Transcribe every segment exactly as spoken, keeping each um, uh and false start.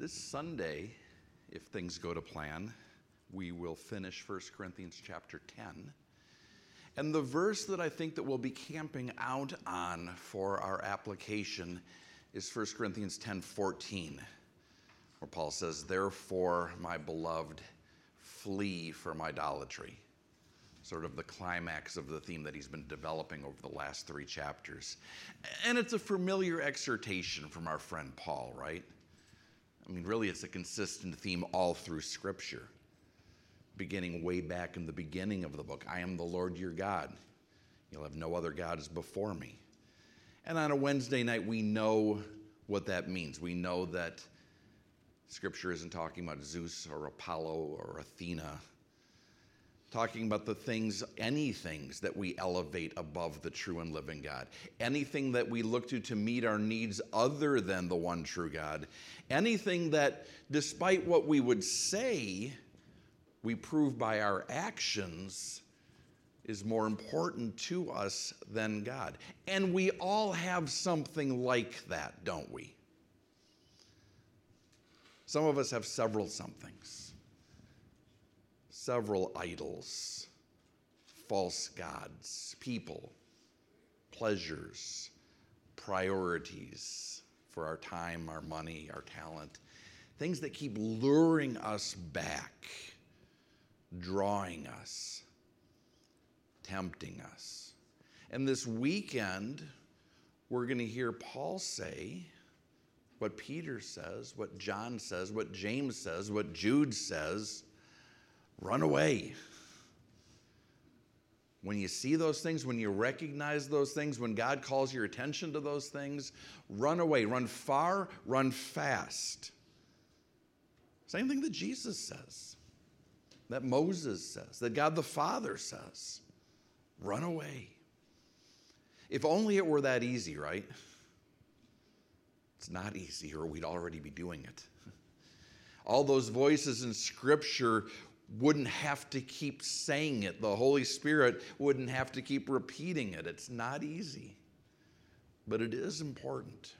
This Sunday, if things go to plan, we will finish First Corinthians chapter ten. And the verse that I think that we'll be camping out on for our application is First Corinthians ten fourteen, where Paul says, "Therefore, my beloved, flee from idolatry." Sort of the climax of the theme that he's been developing over the last three chapters. And it's a familiar exhortation from our friend Paul, right? I mean, really, it's a consistent theme all through Scripture, beginning way back in the beginning of the book. I am the Lord your God. You'll have no other gods before me. And on a Wednesday night, we know what that means. We know that Scripture isn't talking about Zeus or Apollo or Athena, talking about the things, any things that we elevate above the true and living God, anything that we look to to meet our needs other than the one true God, anything that, despite what we would say, we prove by our actions is more important to us than God. And we all have something like that, don't we? Some of us have several somethings. Several idols, false gods, people, pleasures, priorities for our time, our money, our talent, things that keep luring us back, drawing us, tempting us. And this weekend, we're going to hear Paul say what Peter says, what John says, what James says, what Jude says. Run away. When you see those things, when you recognize those things, when God calls your attention to those things, run away. Run far, run fast. Same thing that Jesus says, that Moses says, that God the Father says. Run away. If only it were that easy, right? It's not easy, or we'd already be doing it. All those voices in Scripture wouldn't have to keep saying it. The Holy Spirit wouldn't have to keep repeating it. It's not easy, but it is important.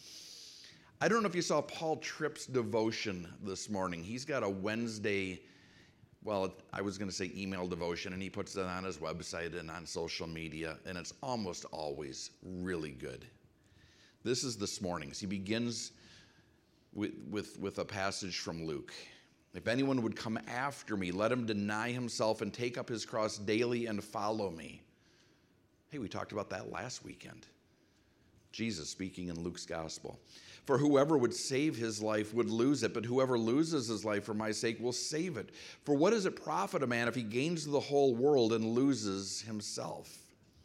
I don't know if you saw Paul Tripp's devotion this morning. He's got a Wednesday, well, I was going to say email devotion, and he puts it on his website and on social media, and it's almost always really good. This is this morning's. He begins with, with, with a passage from Luke. If anyone would come after me, let him deny himself and take up his cross daily and follow me. Hey, we talked about that last weekend. Jesus speaking in Luke's gospel. For whoever would save his life would lose it, but whoever loses his life for my sake will save it. For what does it profit a man if he gains the whole world and loses himself?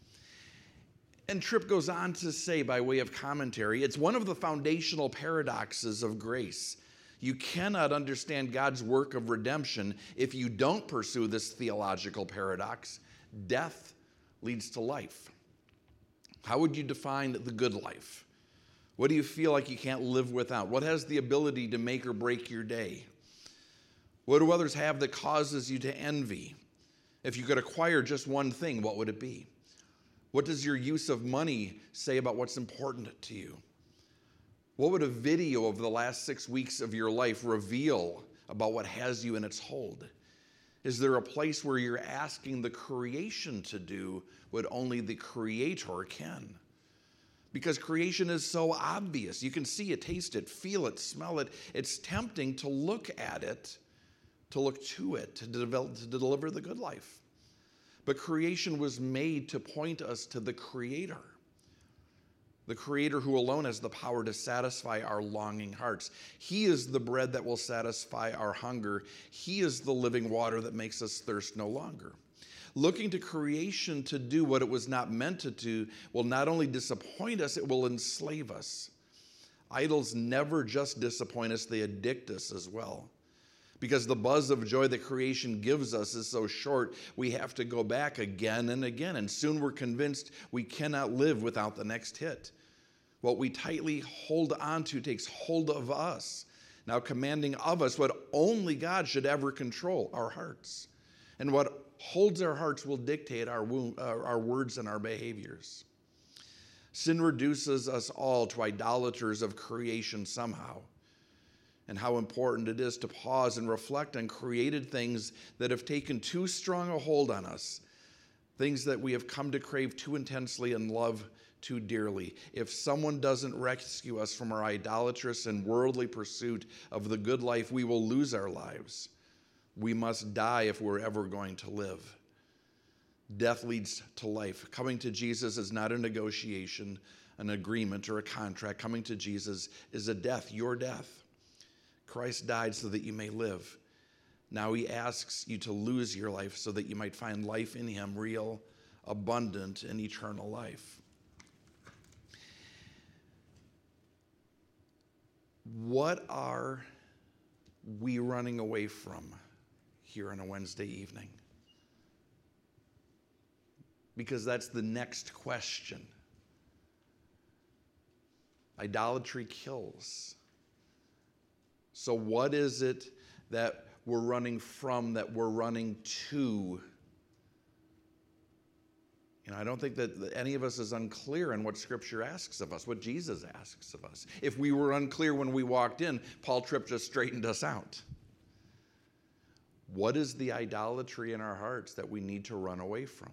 And Tripp goes on to say, by way of commentary, it's one of the foundational paradoxes of grace. You cannot understand God's work of redemption if you don't pursue this theological paradox. Death leads to life. How would you define the good life? What do you feel like you can't live without? What has the ability to make or break your day? What do others have that causes you to envy? If you could acquire just one thing, what would it be? What does your use of money say about what's important to you? What would a video of the last six weeks of your life reveal about what has you in its hold? Is there a place where you're asking the creation to do what only the Creator can? Because creation is so obvious. You can see it, taste it, feel it, smell it. It's tempting to look at it, to look to it, to, develop, to deliver the good life. But creation was made to point us to the Creator. The Creator who alone has the power to satisfy our longing hearts. He is the bread that will satisfy our hunger. He is the living water that makes us thirst no longer. Looking to creation to do what it was not meant to do will not only disappoint us, it will enslave us. Idols never just disappoint us, they addict us as well. Because the buzz of joy that creation gives us is so short, we have to go back again and again. And soon we're convinced we cannot live without the next hit. What we tightly hold on to takes hold of us, now commanding of us what only God should ever control, our hearts. And what holds our hearts will dictate our, our words and our behaviors. Sin reduces us all to idolaters of creation somehow. and how important it is to pause and reflect on created things that have taken too strong a hold on us, things that we have come to crave too intensely and love too dearly. If someone doesn't rescue us from our idolatrous and worldly pursuit of the good life, we will lose our lives. We must die if we're ever going to live. Death leads to life. Coming to Jesus is not a negotiation, an agreement, or a contract. Coming to Jesus is a death, your death. Christ died so that you may live. Now he asks you to lose your life so that you might find life in him, real, abundant, and eternal life. What are we running away from here on a Wednesday evening? Because that's the next question. Idolatry kills. So what is it that we're running from, that we're running to? You know, I don't think that any of us is unclear on what Scripture asks of us, what Jesus asks of us. If we were unclear when we walked in, Paul Tripp just straightened us out. What is the idolatry in our hearts that we need to run away from?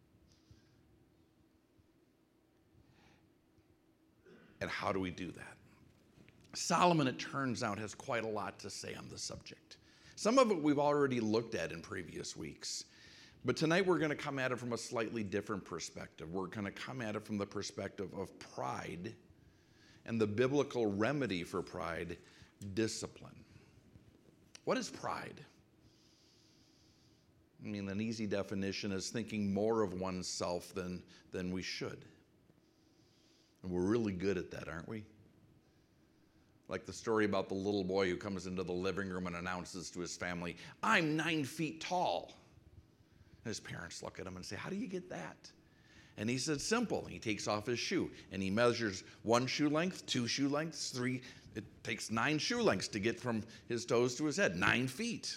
And how do we do that? Solomon, it turns out, has quite a lot to say on the subject. Some of it we've already looked at in previous weeks. But tonight we're going to come at it from a slightly different perspective. We're going to come at it from the perspective of pride and the biblical remedy for pride, discipline. What is pride? I mean, an easy definition is thinking more of oneself than, than we should. And we're really good at that, aren't we? Like the story about the little boy who comes into the living room and announces to his family, "I'm nine feet tall." And his parents look at him and say, "How do you get that?" And he said, "Simple." He takes off his shoe and he measures one shoe length, two shoe lengths, three. It takes nine shoe lengths to get from his toes to his head, nine feet.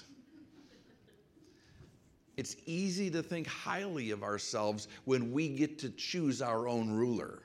It's easy to think highly of ourselves when we get to choose our own ruler,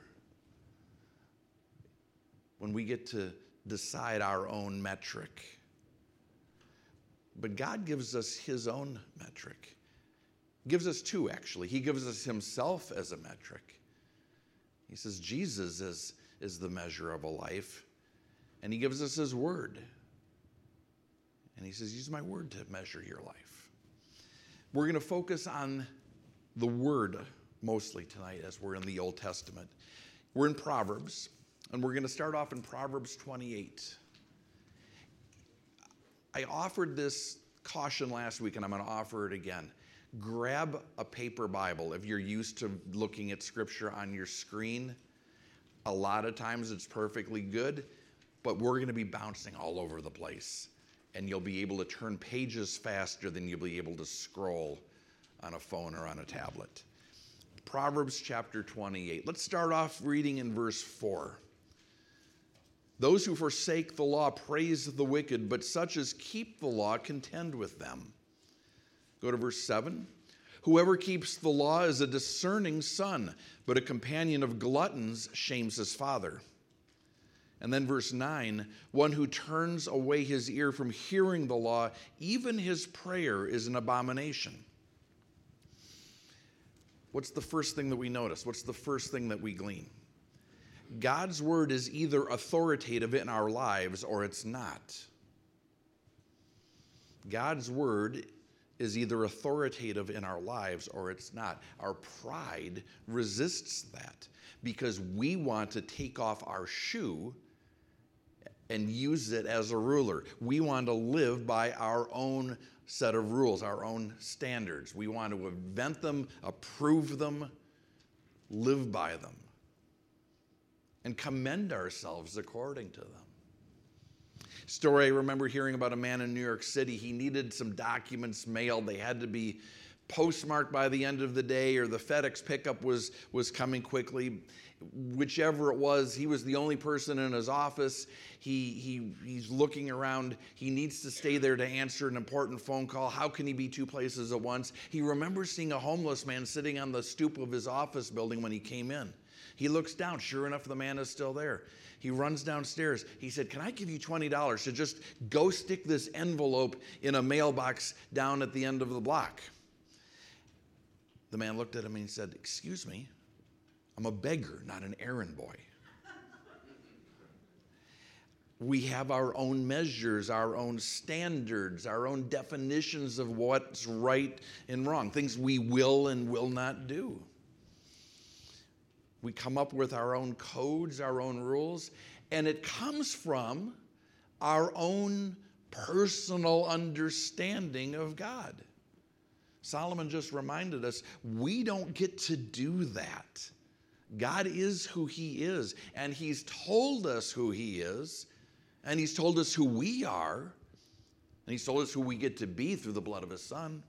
when we get to decide our own metric. But God gives us his own metric. Gives us two, actually. He gives us himself as a metric. He says Jesus is, is the measure of a life. And he gives us his word. And he says, use my word to measure your life. We're going to focus on the word mostly tonight as we're in the Old Testament. We're in Proverbs. And we're going to start off in Proverbs twenty-eight. I offered this caution last week, and I'm going to offer it again. Grab a paper Bible. If you're used to looking at Scripture on your screen, a lot of times it's perfectly good, but we're going to be bouncing all over the place. And you'll be able to turn pages faster than you'll be able to scroll on a phone or on a tablet. Proverbs chapter twenty-eight. Let's start off reading in verse four. Those who forsake the law praise the wicked, but such as keep the law contend with them. Go to verse seven. Whoever keeps the law is a discerning son, but a companion of gluttons shames his father. And then verse nine, one who turns away his ear from hearing the law, even his prayer is an abomination. What's the first thing that we notice? What's the first thing that we glean? God's word is either authoritative in our lives or it's not. God's word is either authoritative in our lives or it's not. Our pride resists that because we want to take off our shoe and use it as a ruler. We want to live by our own set of rules, our own standards. We want to invent them, approve them, live by them, and commend ourselves according to them. Story I remember hearing about a man in New York City. He needed some documents mailed. They had to be postmarked by the end of the day, or the FedEx pickup was, was coming quickly. Whichever it was, he was the only person in his office. He, he, he's looking around. He needs to stay there to answer an important phone call. How can he be two places at once? He remembers seeing a homeless man sitting on the stoop of his office building when he came in. He looks down. Sure enough, the man is still there. He runs downstairs. He said, can I give you twenty dollars to just go stick this envelope in a mailbox down at the end of the block? The man looked at him and he said, excuse me, I'm a beggar, not an errand boy. We have our own measures, our own standards, our own definitions of what's right and wrong, things we will and will not do. We come up with our own codes, our own rules, and it comes from our own personal understanding of God. Solomon just reminded us, we don't get to do that. God is who he is, and he's told us who he is, and he's told us who we are, and he's told us who we get to be through the blood of his son.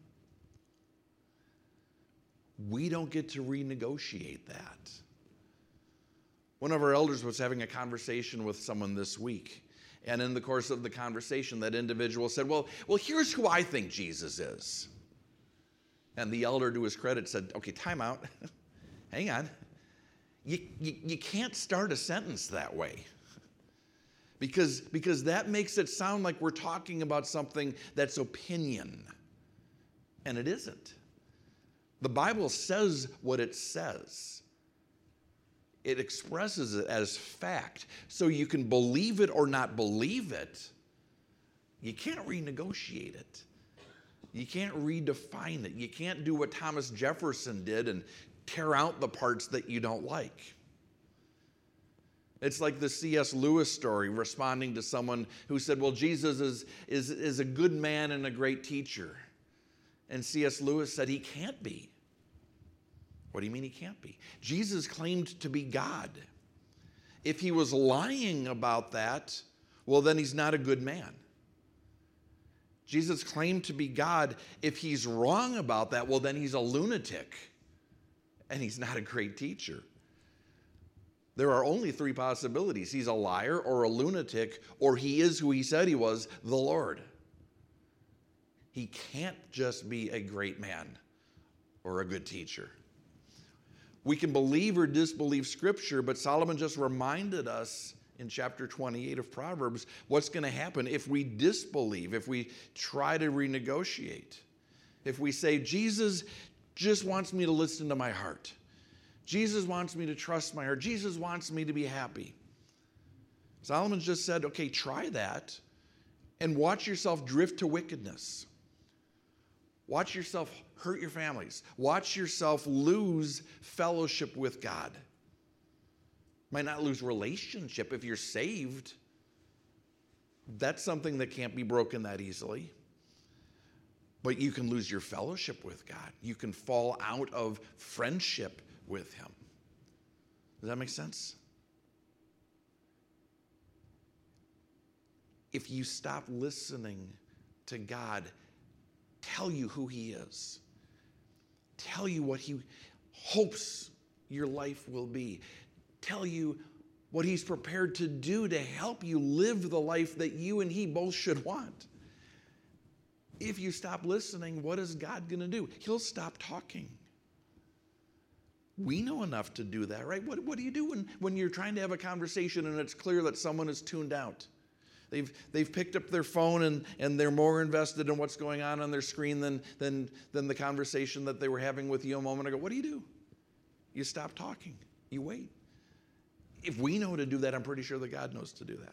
We don't get to renegotiate that. One of our elders was having a conversation with someone this week, and in the course of the conversation, that individual said, well, well, here's who I think Jesus is. And the elder, to his credit, said, okay, time out. Hang on. You, you, you can't start a sentence that way. Because, because that makes it sound like we're talking about something that's opinion. And it isn't. The Bible says what it says. It expresses it as fact. So you can believe it or not believe it. You can't renegotiate it. You can't redefine it. You can't do what Thomas Jefferson did and tear out the parts that you don't like. It's like the C S Lewis story responding to someone who said, well, Jesus is, is, is a good man and a great teacher. And C S Lewis said, he can't be. What do you mean he can't be? Jesus claimed to be God. If he was lying about that, well, then he's not a good man. Jesus claimed to be God. If he's wrong about that, well, then he's a lunatic, and he's not a great teacher. There are only three possibilities. He's a liar or a lunatic, or he is who he said he was, the Lord. He can't just be a great man or a good teacher. We can believe or disbelieve Scripture, but Solomon just reminded us in chapter twenty-eight of Proverbs what's going to happen if we disbelieve, if we try to renegotiate. If we say, Jesus just wants me to listen to my heart. Jesus wants me to trust my heart. Jesus wants me to be happy. Solomon just said, okay, try that and watch yourself drift to wickedness. Watch yourself hurt your families. Watch yourself lose fellowship with God. Might not lose relationship if you're saved. That's something that can't be broken that easily. But you can lose your fellowship with God. You can fall out of friendship with him. Does that make sense? If you stop listening to God tell you who he is, tell you what he hopes your life will be, tell you what he's prepared to do to help you live the life that you and he both should want. If you stop listening, what is God going to do? He'll stop talking. We know enough to do that, right? What, what do you do when, when you're trying to have a conversation and it's clear that someone is tuned out? They've, they've picked up their phone and, and they're more invested in what's going on on their screen than, than, than the conversation that they were having with you a moment ago. What do you do? You stop talking. You wait. If we know to do that, I'm pretty sure that God knows to do that.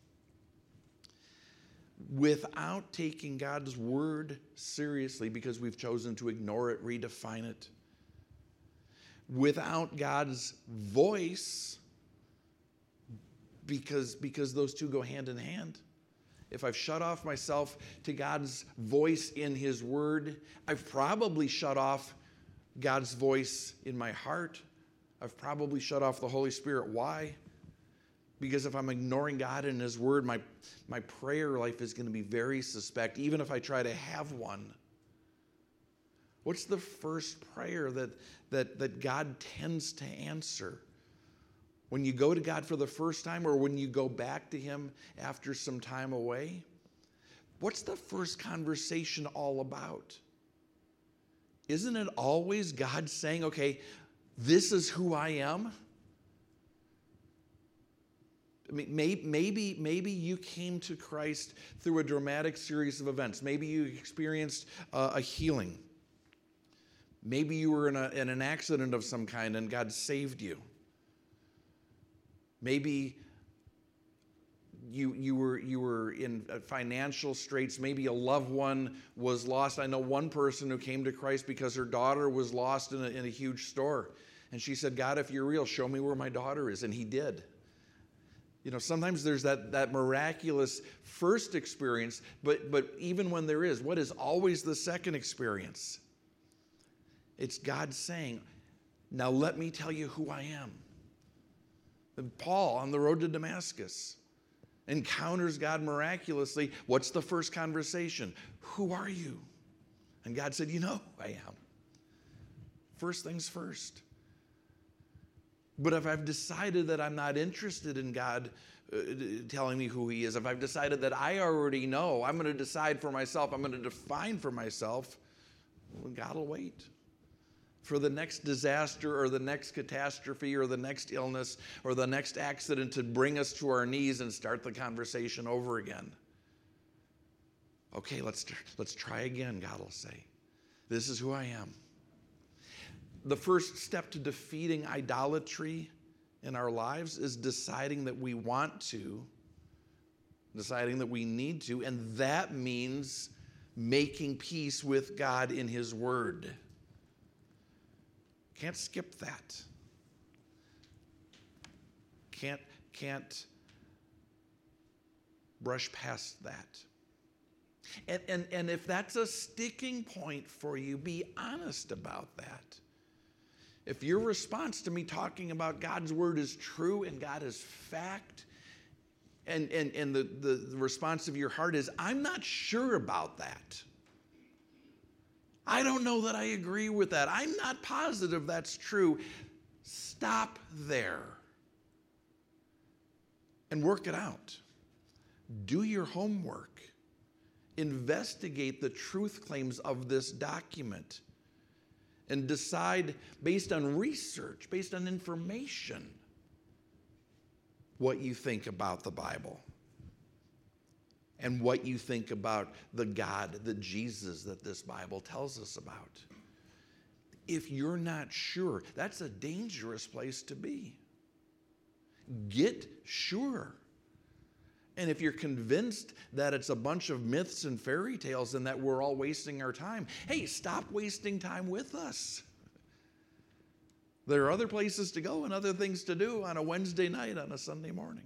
Without taking God's word seriously because we've chosen to ignore it, redefine it, without God's voice, because, because those two go hand in hand. If I've shut off myself to God's voice in his word, I've probably shut off God's voice in my heart. I've probably shut off the Holy Spirit. Why? Because if I'm ignoring God and his word, my, my prayer life is going to be very suspect, even if I try to have one. What's the first prayer that, that, that God tends to answer? When you go to God for the first time or when you go back to him after some time away? What's the first conversation all about? Isn't it always God saying, okay, this is who I am? I mean, may- maybe, maybe you came to Christ through a dramatic series of events. Maybe you experienced uh, a healing. Maybe you were in, a, in an accident of some kind and God saved you. Maybe you, you, were, you were in financial straits. Maybe a loved one was lost. I know one person who came to Christ because her daughter was lost in a, in a huge store. And she said, God, if you're real, show me where my daughter is. And he did. You know, sometimes there's that, that miraculous first experience, but, but even when there is, what is always the second experience? It's God saying, now let me tell you who I am. And Paul, on the road to Damascus, encounters God miraculously. What's the first conversation? Who are you? And God said, you know who I am. First things first. But if I've decided that I'm not interested in God uh, telling me who he is, if I've decided that I already know, I'm going to decide for myself, I'm going to define for myself, well, God will wait for the next disaster or the next catastrophe or the next illness or the next accident to bring us to our knees and start the conversation over again. Okay, let's, let's try again, God will say. This is who I am. The first step to defeating idolatry in our lives is deciding that we want to, deciding that we need to, and that means making peace with God in his word. Can't skip that. Can't, can't brush past that. And, and, and if that's a sticking point for you, be honest about that. If your response to me talking about God's word is true and God is fact, and, and, and the, the, the response of your heart is, I'm not sure about that. I don't know that I agree with that. I'm not positive that's true. Stop there and work it out. Do your homework. Investigate the truth claims of this document and decide based on research, based on information, what you think about the Bible and what you think about the God, the Jesus that this Bible tells us about. If you're not sure, that's a dangerous place to be. Get sure. And if you're convinced that it's a bunch of myths and fairy tales and that we're all wasting our time, hey, stop wasting time with us. There are other places to go and other things to do on a Wednesday night, on a Sunday morning.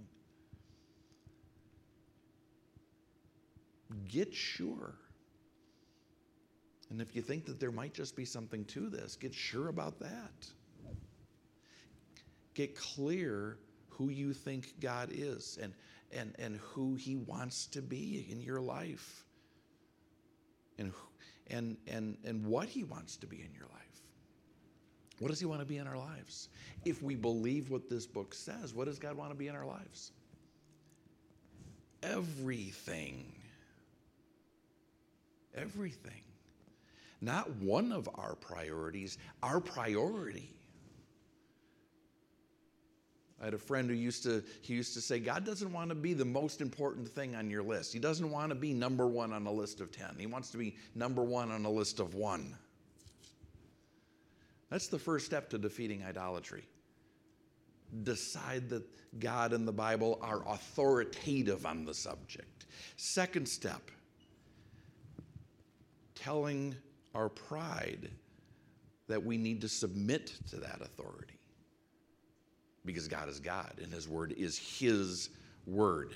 Get sure. And if you think that there might just be something to this, get sure about that. Get clear who you think God is and, and, and who he wants to be in your life and, and, and, and what he wants to be in your life. What does he want to be in our lives? If we believe what this book says, what does God want to be in our lives? Everything. Everything. Not one of our priorities, our priority. I had a friend who used to, he used to say, God doesn't want to be the most important thing on your list. He doesn't want to be number one on a list of ten. He wants to be number one on a list of one. That's the first step to defeating idolatry. Decide that God and the Bible are authoritative on the subject. Second step, telling our pride that we need to submit to that authority. Because God is God and his word is his word.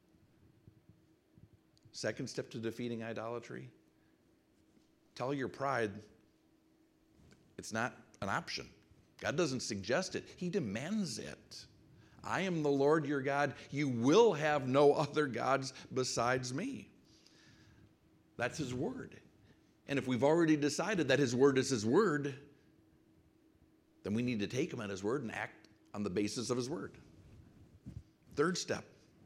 Second step to defeating idolatry, tell your pride it's not an option. God doesn't suggest it. He demands it. I am the Lord your God. You will have no other gods besides me. That's his word. And if we've already decided that his word is his word, then we need to take him at his word and act on the basis of his word. Third step,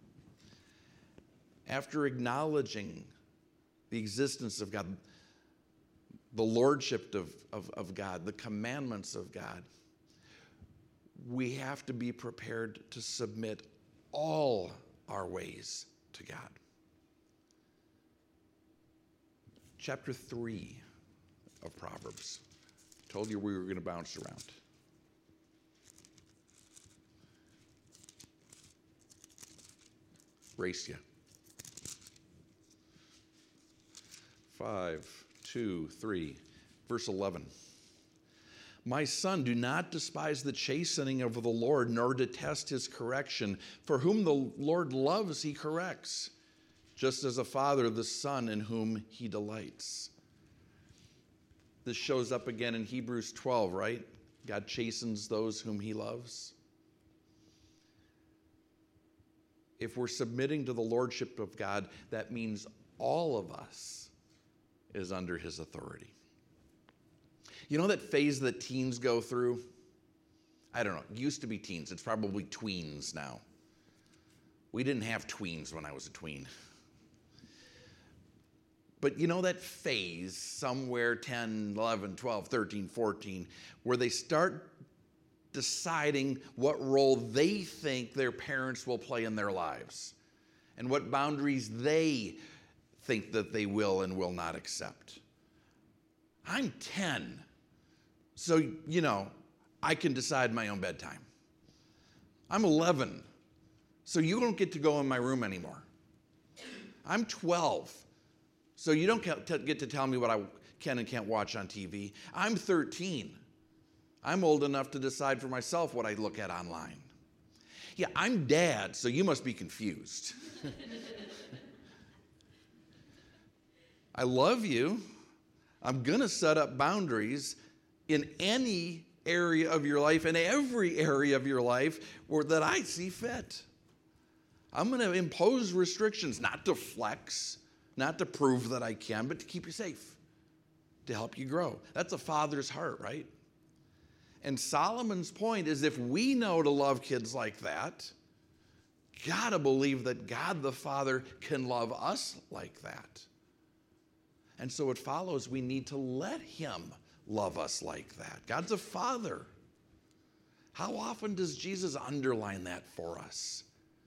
after acknowledging the existence of God, the lordship of, of, of God, the commandments of God, we have to be prepared to submit all our ways to God. Chapter three of Proverbs. Told you we were going to bounce around. Race you. Five, two, three. Verse eleven. My son, do not despise the chastening of the Lord, nor detest his correction. For whom the Lord loves, he corrects, just as a father the son in whom he delights. This shows up again in Hebrews twelve, right? God chastens those whom he loves. If we're submitting to the lordship of God, that means all of us is under his authority. You know that phase that teens go through? I don't know. It used to be teens. It's probably tweens now. We didn't have tweens when I was a tween. But you know that phase somewhere ten, eleven, twelve, thirteen, fourteen, where they start deciding what role they think their parents will play in their lives and what boundaries they think that they will and will not accept. I'm ten, so, you know, I can decide my own bedtime. I'm eleven, so you don't get to go in my room anymore. I'm twelve, so you don't get to tell me what I can and can't watch on T V. I'm thirteen. I'm old enough to decide for myself what I look at online. Yeah, I'm dad, so you must be confused. I love you. I'm going to set up boundaries in any area of your life, in every area of your life where that I see fit. I'm going to impose restrictions, not to flex, not to prove that I can, but to keep you safe, to help you grow. That's a father's heart, right? And Solomon's point is if we know to love kids like that, gotta believe that God the Father can love us like that. And so it follows we need to let him love us like that. God's a father. How often does Jesus underline that for us?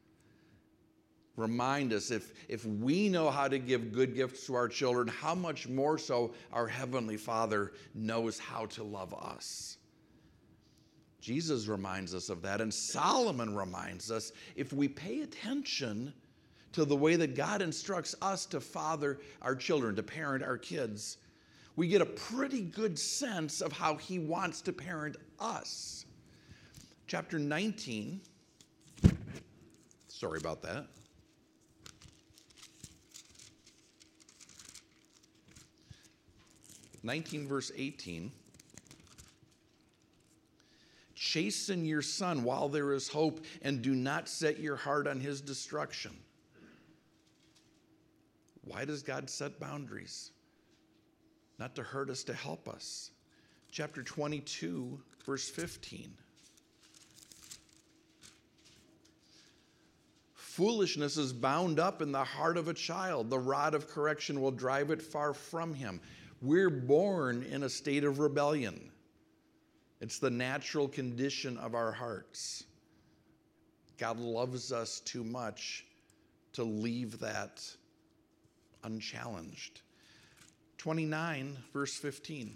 Remind us, if, if we know how to give good gifts to our children, how much more so our Heavenly Father knows how to love us. Jesus reminds us of that, and Solomon reminds us, if we pay attention to the way that God instructs us to father our children, to parent our kids, we get a pretty good sense of how he wants to parent us. Chapter nineteen, sorry about that. nineteen verse eighteen. Chasten your son while there is hope, and do not set your heart on his destruction. Why does God set boundaries? Not to hurt us, to help us. Chapter twenty-two, verse fifteen. Foolishness is bound up in the heart of a child. The rod of correction will drive it far from him. We're born in a state of rebellion. It's the natural condition of our hearts. God loves us too much to leave that unchallenged. twenty-nine, verse fifteen.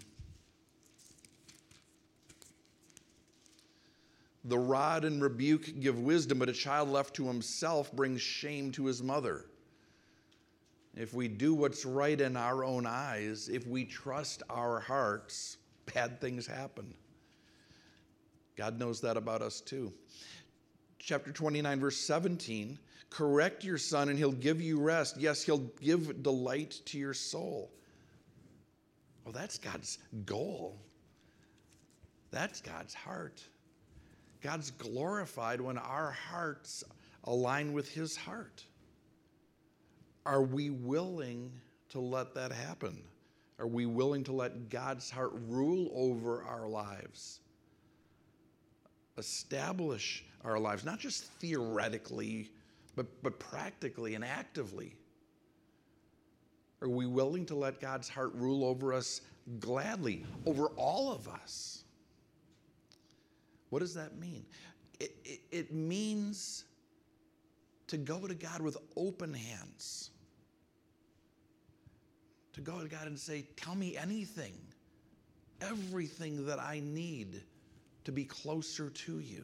The rod and rebuke give wisdom, but a child left to himself brings shame to his mother. If we do what's right in our own eyes, if we trust our hearts, bad things happen. God knows that about us too. Chapter twenty-nine, verse seventeen, correct your son and he'll give you rest. Yes, he'll give delight to your soul. Oh, that's God's goal. That's God's heart. God's glorified when our hearts align with his heart. Are we willing to let that happen? Are we willing to let God's heart rule over our lives? Establish our lives, not just theoretically, but, but practically and actively. Are we willing to let God's heart rule over us gladly, over all of us? What does that mean? It, it, it means to go to God with open hands. To go to God and say, tell me anything, everything that I need to be closer to you.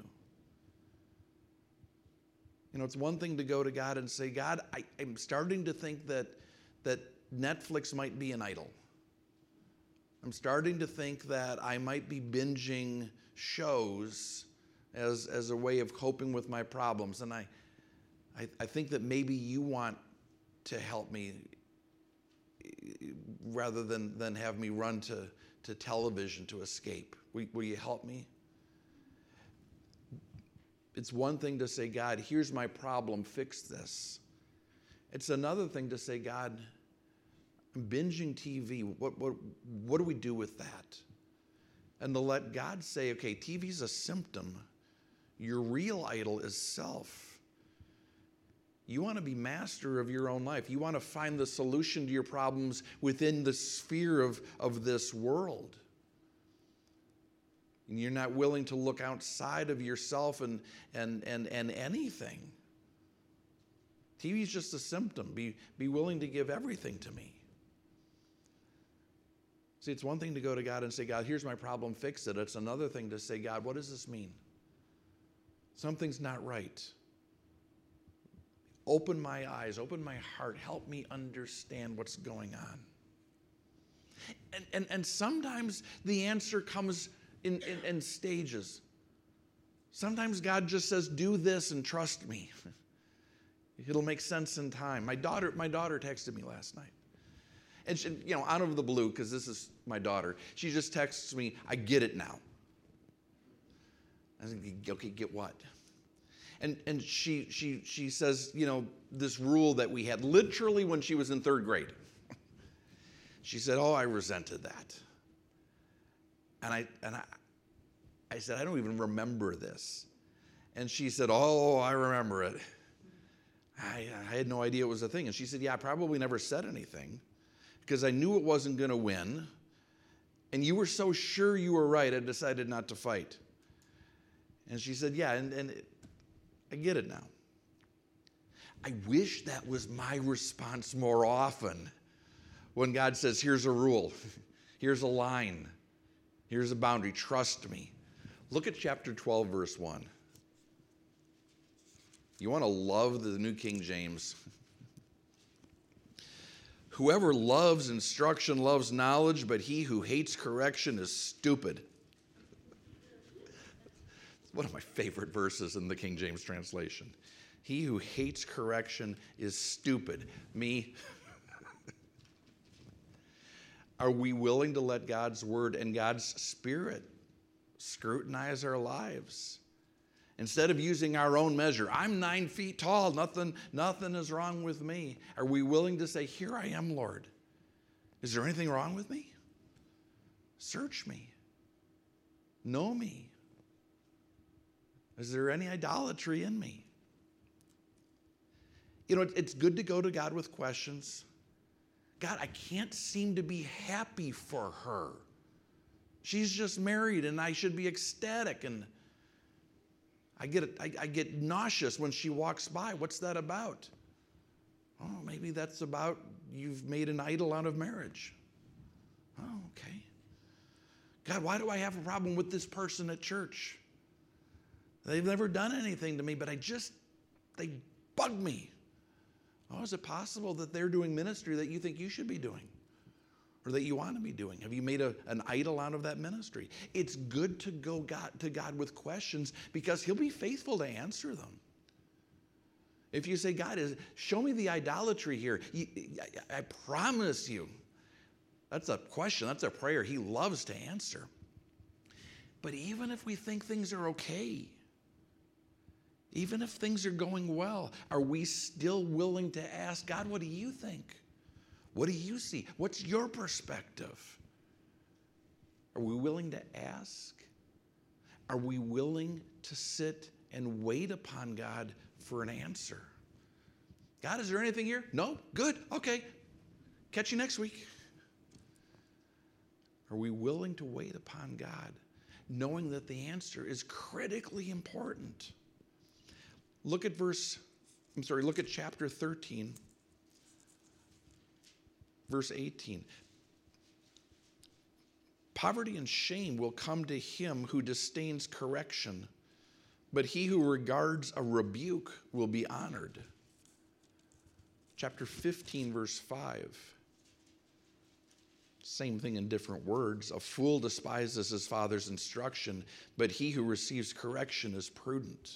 You know, it's one thing to go to God and say, God, I, I'm starting to think that, that Netflix might be an idol. I'm starting to think that I might be binging shows as, as a way of coping with my problems. And I, I, I think that maybe you want to help me rather than, than have me run to, to television to escape. Will, will you help me? It's one thing to say, God, here's my problem, fix this. It's another thing to say, God, I'm binging T V. What, what, what do we do with that? And to let God say, okay, T V's a symptom. Your real idol is self. You want to be master of your own life. You want to find the solution to your problems within the sphere of, of this world. And you're not willing to look outside of yourself and, and, and, and anything. T V is just a symptom. Be, be willing to give everything to me. See, it's one thing to go to God and say, God, here's my problem, fix it. It's another thing to say, God, what does this mean? Something's not right. Open my eyes, open my heart, help me understand what's going on. And, and, and sometimes the answer comes in, in, in stages. Sometimes God just says, do this and trust me. It'll make sense in time. My daughter, my daughter texted me last night. And she, you know, out of the blue, because this is my daughter, she just texts me, I get it now. I think, okay, get what? And and she she she says, you know, this rule that we had literally when she was in third grade. She said, oh, I resented that. And I and I I said, I don't even remember this. And she said, oh, I remember it. I, I had no idea it was a thing. And she said, yeah, I probably never said anything because I knew it wasn't going to win. And you were so sure you were right, I decided not to fight. And she said, yeah, and, and it, I get it now. I wish that was my response more often when God says, here's a rule, here's a line, here's a boundary, trust me. Look at chapter twelve, verse one. You want to love the New King James. Whoever loves instruction loves knowledge, but he who hates correction is stupid. It's one of my favorite verses in the King James translation. He who hates correction is stupid. Me. Are we willing to let God's word and God's spirit scrutinize our lives? Instead of using our own measure, I'm nine feet tall, nothing, nothing is wrong with me. Are we willing to say, here I am, Lord. Is there anything wrong with me? Search me. Know me. Is there any idolatry in me? You know, it's good to go to God with questions. God, I can't seem to be happy for her. She's just married and I should be ecstatic, and I get, I, I get nauseous when she walks by. What's that about? Oh, maybe that's about you've made an idol out of marriage. Oh, okay. God, why do I have a problem with this person at church? They've never done anything to me, but I just, they bug me. Oh, is it possible that they're doing ministry that you think you should be doing or that you want to be doing? Have you made a, an idol out of that ministry? It's good to go God, to God with questions because he'll be faithful to answer them. If you say, God, is, show me the idolatry here, you, I, I promise you, that's a question, that's a prayer he loves to answer. But even if we think things are okay, even if things are going well, are we still willing to ask, God, what do you think? What do you see? What's your perspective? Are we willing to ask? Are we willing to sit and wait upon God for an answer? God, is there anything here? No? Good. Okay. Catch you next week. Are we willing to wait upon God, knowing that the answer is critically important? Look at verse I'm sorry, look at chapter thirteen, verse eighteen. Poverty and shame will come to him who disdains correction, but he who regards a rebuke will be honored. Chapter fifteen, verse five. Same thing in different words. A fool despises his father's instruction, but he who receives correction is prudent.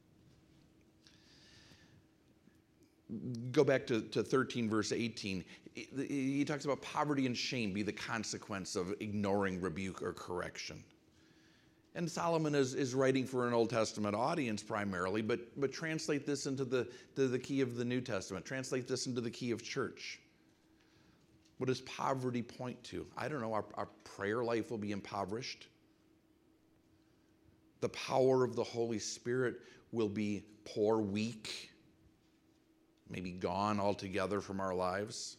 Go back to, to thirteen, verse eighteen. He talks about poverty and shame be the consequence of ignoring rebuke or correction. And Solomon is, is writing for an Old Testament audience primarily, but, but translate this into the, to the key of the New Testament. Translate this into the key of church. What does poverty point to? I don't know. Our, our prayer life will be impoverished. The power of the Holy Spirit will be poor, weak, maybe gone altogether from our lives.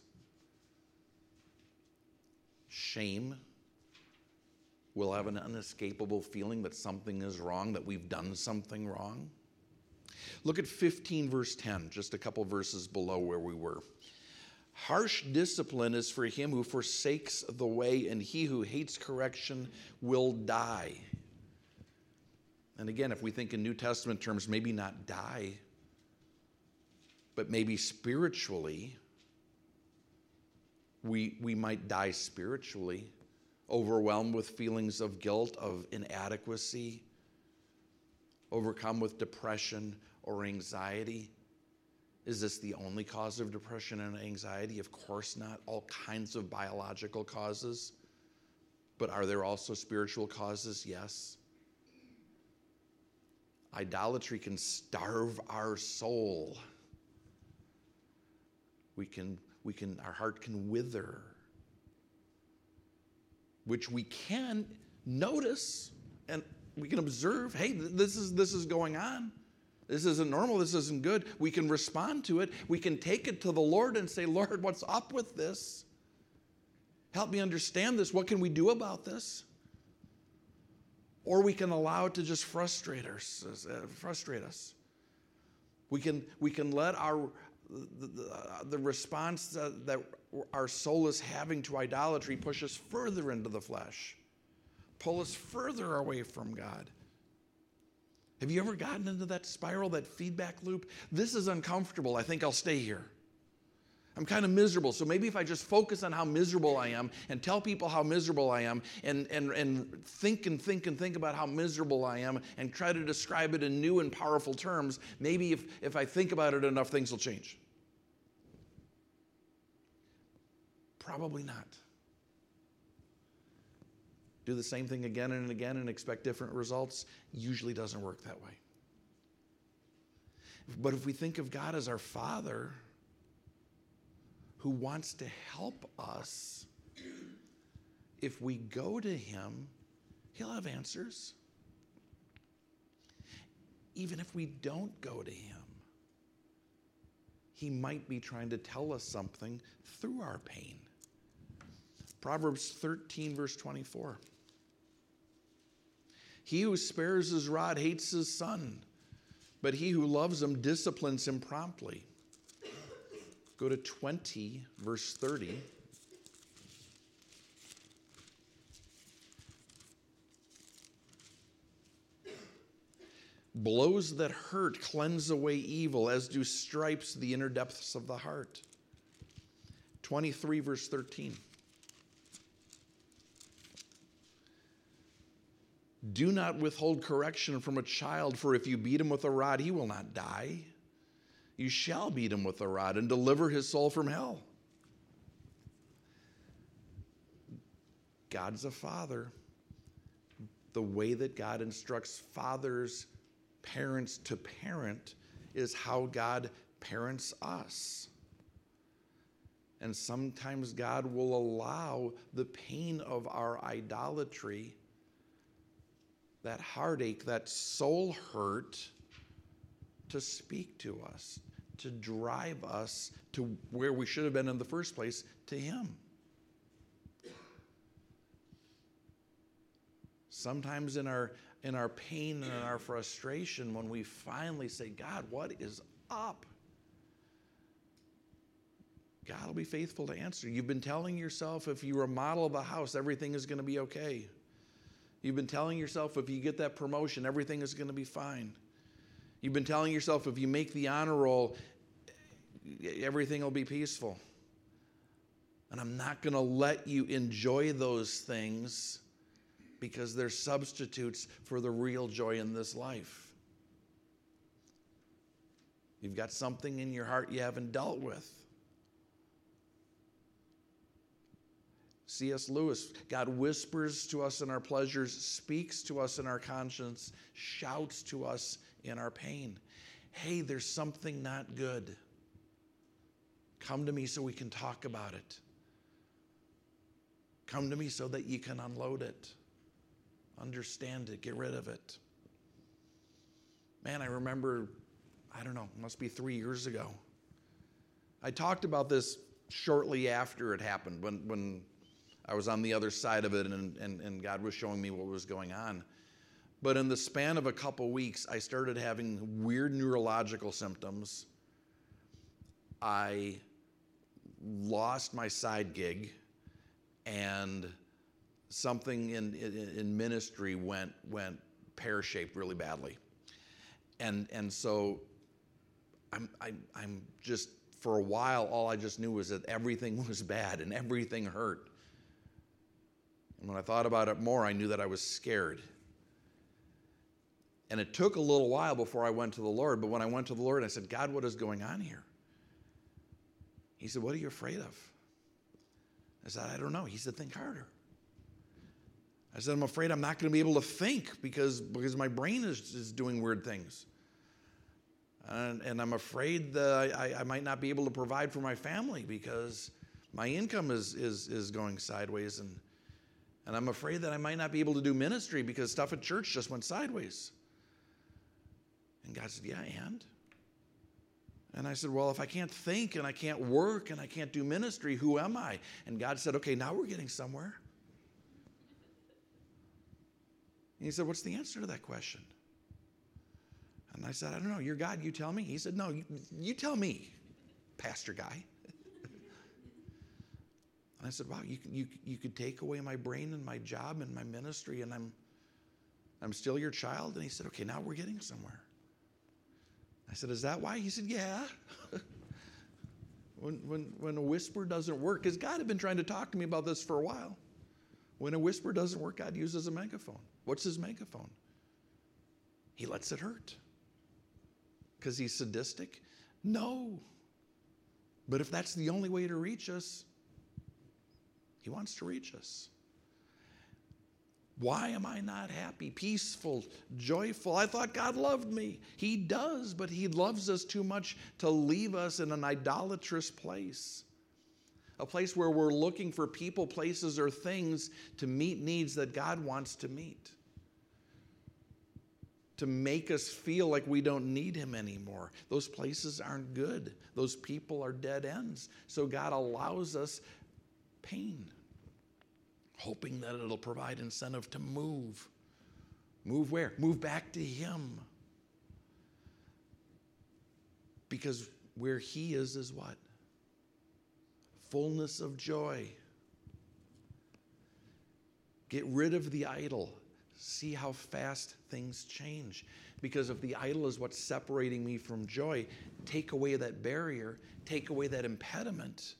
Shame. We'll have an unescapable feeling that something is wrong, that we've done something wrong. Look at fifteen, verse ten, just a couple verses below where we were. Harsh discipline is for him who forsakes the way, and he who hates correction will die. And again, if we think in New Testament terms, maybe not die, but maybe spiritually, we, we might die spiritually, overwhelmed with feelings of guilt, of inadequacy, overcome with depression or anxiety. Is this the only cause of depression and anxiety? Of course not. All kinds of biological causes. But are there also spiritual causes? Yes. Idolatry can starve our soul. We can, we can, our heart can wither, which we can notice and we can observe. Hey, this is, this is going on. This isn't normal. This isn't good. We can respond to it. We can take it to the Lord and say, Lord, what's up with this? Help me understand this. What can we do about this? Or we can allow it to just frustrate us. Uh, frustrate us. We can, we can let our the, the, the response that, that our soul is having to idolatry push us further into the flesh, pull us further away from God. Have you ever gotten into that spiral, that feedback loop? This is uncomfortable. I think I'll stay here. I'm kind of miserable. So maybe if I just focus on how miserable I am and tell people how miserable I am and, and, and think and think and think about how miserable I am and try to describe it in new and powerful terms, maybe if, if I think about it enough, things will change. Probably not. Do the same thing again and again and expect different results usually doesn't work that way. But if we think of God as our Father who wants to help us, if we go to him, he'll have answers. Even if we don't go to him, he might be trying to tell us something through our pain. Proverbs thirteen, verse twenty-four. He who spares his rod hates his son, but he who loves him disciplines him promptly. Go to twenty, verse thirty. Blows that hurt cleanse away evil, as do stripes the inner depths of the heart. twenty-three, verse thirteen. Do not withhold correction from a child, for if you beat him with a rod, he will not die. You shall beat him with a rod and deliver his soul from hell. God's a father. The way that God instructs fathers, parents to parent, is how God parents us. And sometimes God will allow the pain of our idolatry, that heartache, that soul hurt, to speak to us, to drive us to where we should have been in the first place, to him. Sometimes in our in our pain and in our frustration, when we finally say, God, what is up? God will be faithful to answer. You've been telling yourself if you remodel the house, everything is going to be okay. You've been telling yourself if you get that promotion, everything is going to be fine. You've been telling yourself if you make the honor roll, everything will be peaceful. And I'm not going to let you enjoy those things because they're substitutes for the real joy in this life. You've got something in your heart you haven't dealt with. C S Lewis, God whispers to us in our pleasures, speaks to us in our conscience, shouts to us in our pain. Hey, there's something not good. Come to me so we can talk about it. Come to me so that you can unload it, understand it, get rid of it. Man, I remember, I don't know, it must be three years ago. I talked about this shortly after it happened, when, when I was on the other side of it and, and, and God was showing me what was going on. But in the span of a couple weeks, I started having weird neurological symptoms. I lost my side gig, and something in, in, in ministry went went pear-shaped really badly. And and so I'm I, I'm just, for a while, all I just knew was that everything was bad and everything hurt. And when I thought about it more, I knew that I was scared. And it took a little while before I went to the Lord, but when I went to the Lord, I said, God, what is going on here? He said, what are you afraid of? I said, I don't know. He said, think harder. I said, I'm afraid I'm not going to be able to think because, because my brain is, is doing weird things. And, and I'm afraid that I, I might not be able to provide for my family because my income is, is, is going sideways. And, and I'm afraid that I might not be able to do ministry because stuff at church just went sideways. And God said, yeah, and? And I said, well, if I can't think and I can't work and I can't do ministry, who am I? And God said, okay, now we're getting somewhere. And he said, what's the answer to that question? And I said, I don't know. You're God. You tell me. He said, no, you, you tell me, Pastor Guy. And I said, wow, you, you, you could take away my brain and my job and my ministry, and I'm, I'm still your child? And he said, okay, now we're getting somewhere. I said, is that why? He said, yeah. when, when, when a whisper doesn't work, because God had been trying to talk to me about this for a while. When a whisper doesn't work, God uses a megaphone. What's his megaphone? He lets it hurt. Because he's sadistic? No. But if that's the only way to reach us, he wants to reach us. Why am I not happy, peaceful, joyful? I thought God loved me. He does, but he loves us too much to leave us in an idolatrous place. A place where we're looking for people, places, or things to meet needs that God wants to meet. To make us feel like we don't need him anymore. Those places aren't good. Those people are dead ends. So God allows us pain, hoping that it'll provide incentive to move. Move where? Move back to him. Because where he is is what? Fullness of joy. Get rid of the idol. See how fast things change. Because if the idol is what's separating me from joy, take away that barrier, take away that impediment.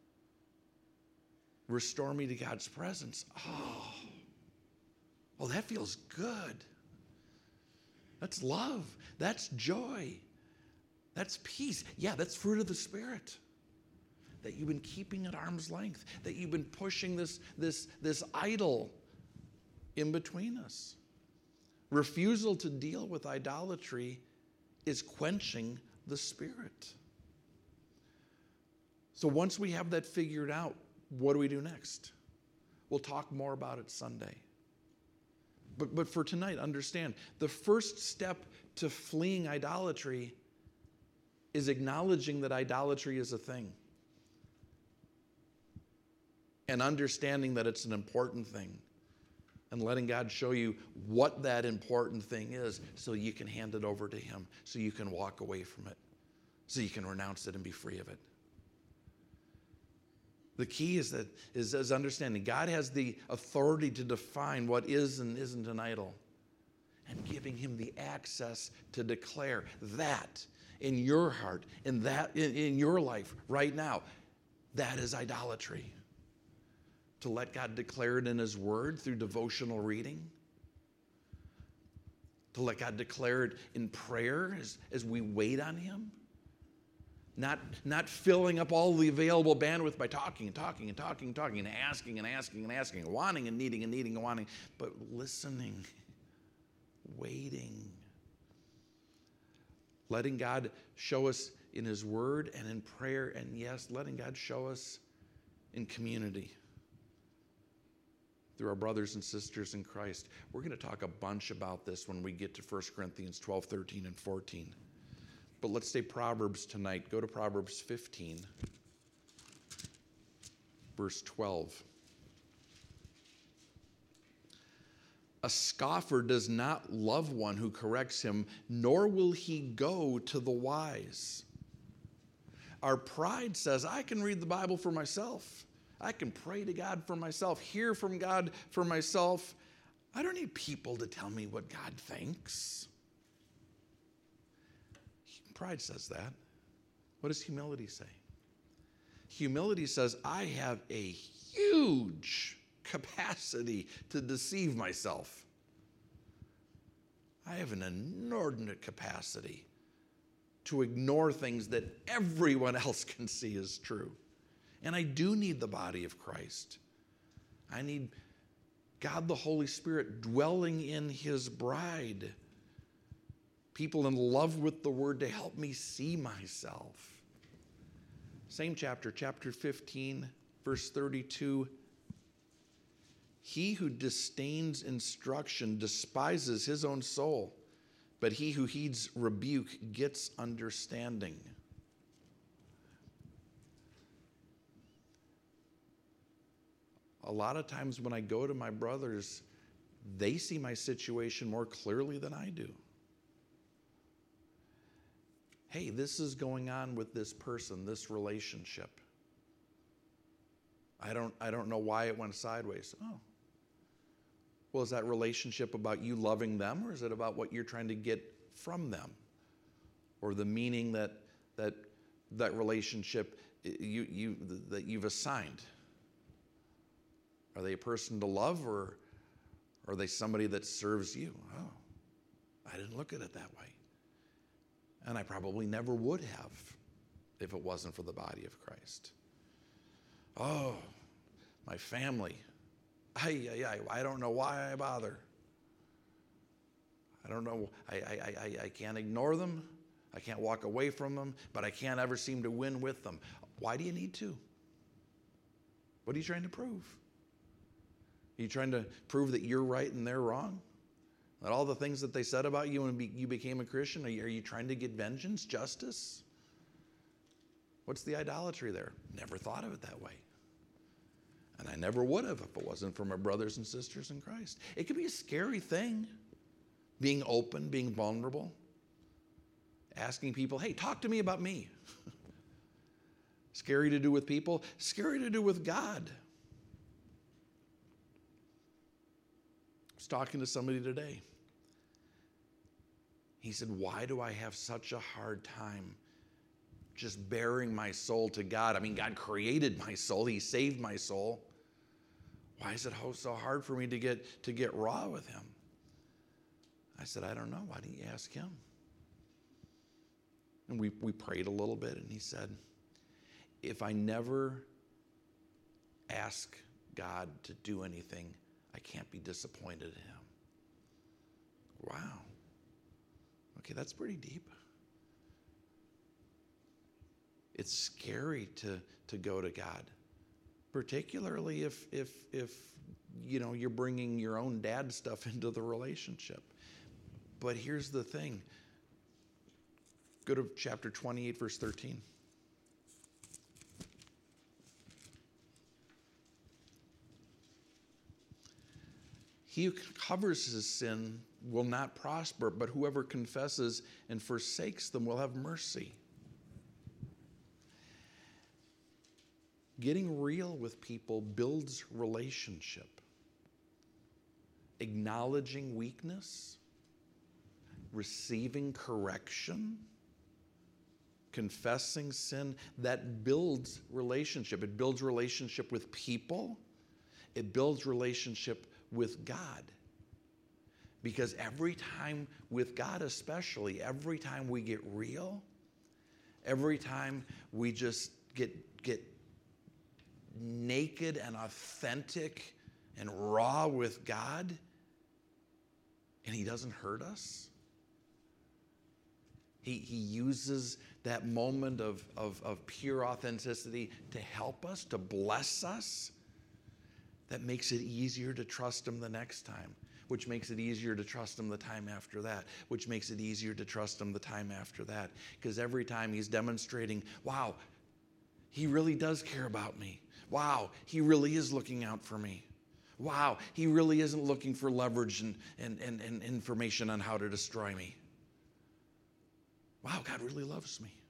Restore me to God's presence. Oh, well, that feels good. That's love. That's joy. That's peace. Yeah, that's fruit of the Spirit. That you've been keeping at arm's length. That you've been pushing this, this, this idol in between us. Refusal to deal with idolatry is quenching the Spirit. So once we have that figured out, what do we do next? We'll talk more about it Sunday. But, but for tonight, understand, the first step to fleeing idolatry is acknowledging that idolatry is a thing. And understanding that it's an important thing. And letting God show you what that important thing is so you can hand it over to him, so you can walk away from it, so you can renounce it and be free of it. The key is that is, is understanding God has the authority to define what is and isn't an idol, and giving him the access to declare that in your heart, in that in, in your life right now. That is idolatry. To let God declare it in his word through devotional reading. To let God declare it in prayer as, as we wait on him. Not, not filling up all the available bandwidth by talking and talking and talking and talking and asking and asking and asking and wanting and needing and needing and wanting, but listening, waiting. Letting God show us in his word and in prayer, and yes, letting God show us in community through our brothers and sisters in Christ. We're going to talk a bunch about this when we get to First Corinthians twelve, thirteen, and fourteen. But let's say Proverbs tonight. Go to Proverbs fifteen, verse twelve. A scoffer does not love one who corrects him, nor will he go to the wise. Our pride says, I can read the Bible for myself. I can pray to God for myself, hear from God for myself. I don't need people to tell me what God thinks. Pride says that. What does humility say? Humility says, I have a huge capacity to deceive myself. I have an inordinate capacity to ignore things that everyone else can see as true. And I do need the body of Christ. I need God the Holy Spirit dwelling in his bride. People in love with the word to help me see myself. Same chapter, chapter fifteen, verse thirty-two. He who disdains instruction despises his own soul, but he who heeds rebuke gets understanding. A lot of times when I go to my brothers, they see my situation more clearly than I do. Hey, this is going on with this person, this relationship. I don't, I don't know why it went sideways. Oh. Well, is that relationship about you loving them, or is it about what you're trying to get from them? Or the meaning that that that relationship you you that you've assigned? Are they a person to love, or are they somebody that serves you? Oh, I didn't look at it that way. And I probably never would have if it wasn't for the body of Christ. Oh, my family. I, I, I don't know why I bother. I don't know. I, I, I, I can't ignore them. I can't walk away from them, but I can't ever seem to win with them. Why do you need to? What are you trying to prove? Are you trying to prove that you're right and they're wrong? That all the things that they said about you when you became a Christian, are you, are you trying to get vengeance, justice? What's the idolatry there? Never thought of it that way. And I never would have if it wasn't for my brothers and sisters in Christ. It could be a scary thing, being open, being vulnerable, asking people, hey, talk to me about me. Scary to do with people, scary to do with God. I was talking to somebody today. He said, why do I have such a hard time just bearing my soul to God? I mean, God created my soul. He saved my soul. Why is it so hard for me to get to get raw with him? I said, I don't know. Why don't you ask him? And we, we prayed a little bit, and he said, if I never ask God to do anything, I can't be disappointed in him. Wow. Okay, that's pretty deep. It's scary to, to go to God, particularly if, if, if you know, you're bringing your own dad stuff into the relationship. But here's the thing. Go to chapter twenty-eight, verse thirteen. He who covers his sin will not prosper, but whoever confesses and forsakes them will have mercy. Getting real with people builds relationship. Acknowledging weakness, receiving correction, confessing sin, that builds relationship. It builds relationship with people. It builds relationship with God. Because every time, with God especially, every time we get real, every time we just get, get naked and authentic and raw with God, and He doesn't hurt us, He, he uses that moment of, of, of pure authenticity to help us, to bless us. That makes it easier to trust Him the next time, which makes it easier to trust Him the time after that, which makes it easier to trust Him the time after that. Because every time He's demonstrating, wow, He really does care about me. Wow, He really is looking out for me. Wow, He really isn't looking for leverage and, and, and, and information on how to destroy me. Wow, God really loves me.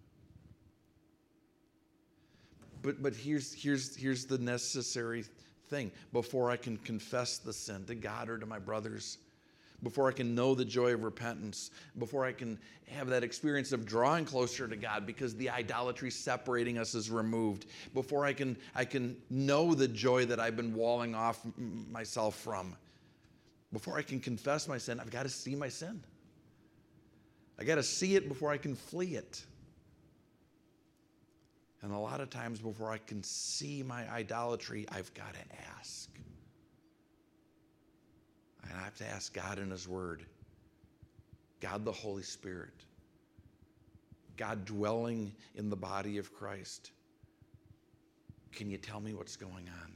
But but here's here's here's the necessary thing. Before I can confess the sin to God or to my brothers, before I can know the joy of repentance, before I can have that experience of drawing closer to God because the idolatry separating us is removed, before I can I can know the joy that I've been walling off myself from, before I can confess my sin, I've got to see my sin. I got to see it before I can flee it. And a lot of times before I can see my idolatry, I've got to ask. And I have to ask God in His Word, God the Holy Spirit, God dwelling in the body of Christ. Can you tell me what's going on?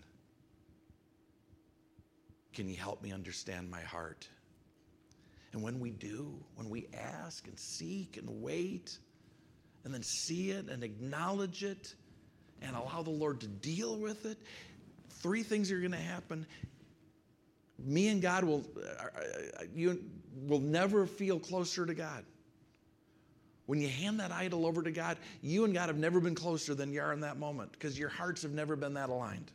Can you help me understand my heart? And when we do, when we ask and seek and wait, and then see it and acknowledge it and allow the Lord to deal with it, three things are going to happen. Me and God will, you will never feel closer to God. When you hand that idol over to God, you and God have never been closer than you are in that moment because your hearts have never been that aligned.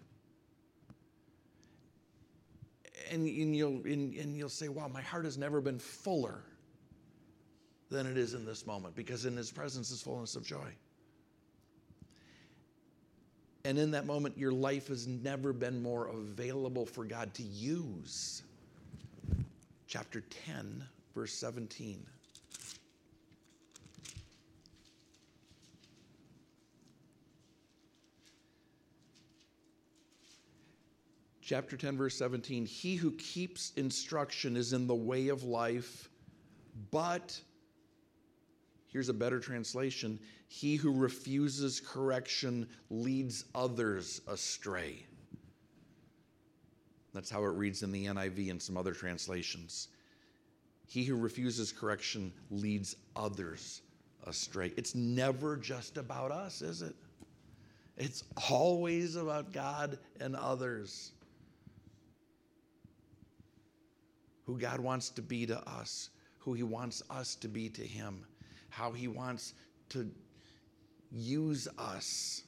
And, and, you'll, and, and you'll say, wow, my heart has never been fuller than it is in this moment, because in His presence is fullness of joy. And in that moment, your life has never been more available for God to use. Chapter ten, verse seventeen. Chapter ten, verse seventeen, he who keeps instruction is in the way of life, but, here's a better translation, he who refuses correction leads others astray. That's how it reads in the N I V and some other translations. He who refuses correction leads others astray. It's never just about us, is it? It's always about God and others. Who God wants to be to us, who He wants us to be to Him, how He wants to use us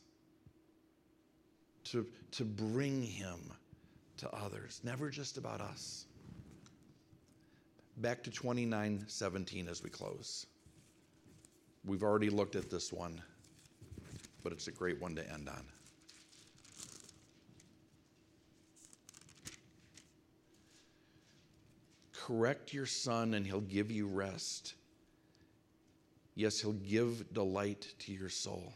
to, to bring Him to others. Never just about us. Back to twenty-nine seventeen as we close. We've already looked at this one, but it's a great one to end on. Correct your son and he'll give you rest. Yes, he'll give delight to your soul.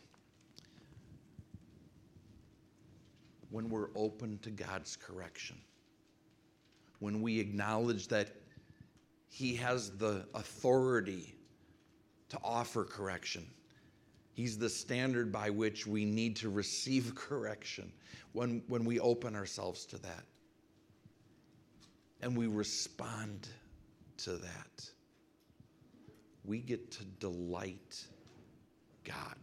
When we're open to God's correction, when we acknowledge that He has the authority to offer correction, He's the standard by which we need to receive correction, when, when we open ourselves to that and we respond to that, we get to delight God.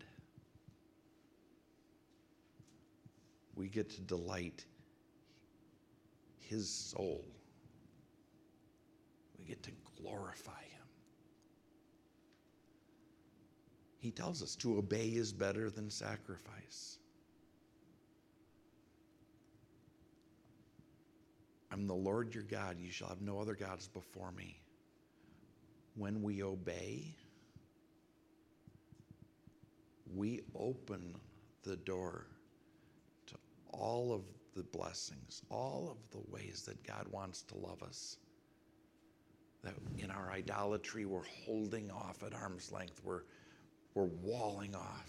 We get to delight His soul. We get to glorify Him. He tells us to obey is better than sacrifice. I'm the Lord your God. You shall have no other gods before me. When we obey, we open the door to all of the blessings, all of the ways that God wants to love us. That in our idolatry, we're holding off at arm's length. We're, we're walling off.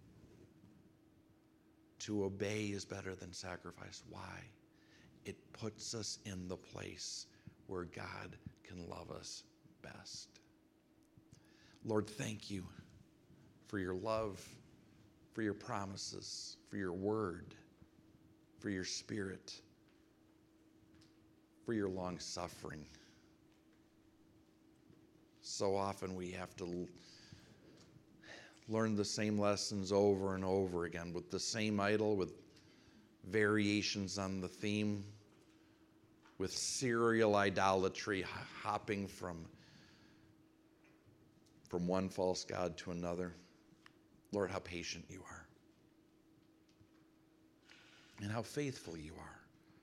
To obey is better than sacrifice. Why? It puts us in the place where God can love us best. Lord, thank you for your love, for your promises, for your word, for your spirit, for your long suffering. So often we have to l- learn the same lessons over and over again with the same idol, with variations on the theme, with serial idolatry, h- hopping from, from one false god to another. Lord, how patient you are. And how faithful you are.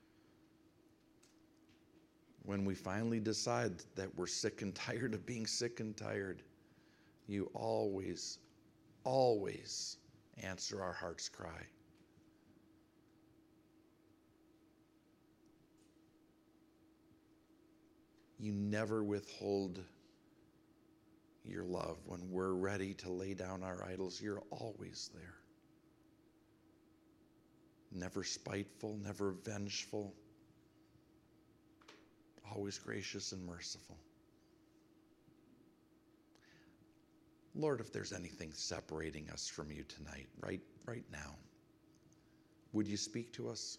When we finally decide that we're sick and tired of being sick and tired, you always, always answer our heart's cry. You never withhold your love. When we're ready to lay down our idols, you're always there. Never spiteful, never vengeful, always gracious and merciful. Lord, if there's anything separating us from you tonight, right, right now, would you speak to us?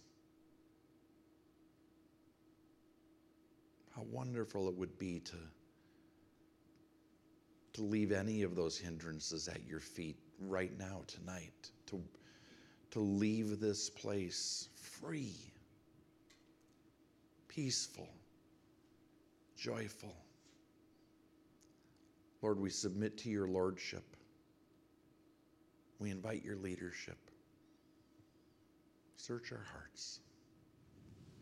How wonderful it would be to, to leave any of those hindrances at your feet right now, tonight, to, to leave this place free, peaceful, joyful. Lord, we submit to your lordship. We invite your leadership. Search our hearts.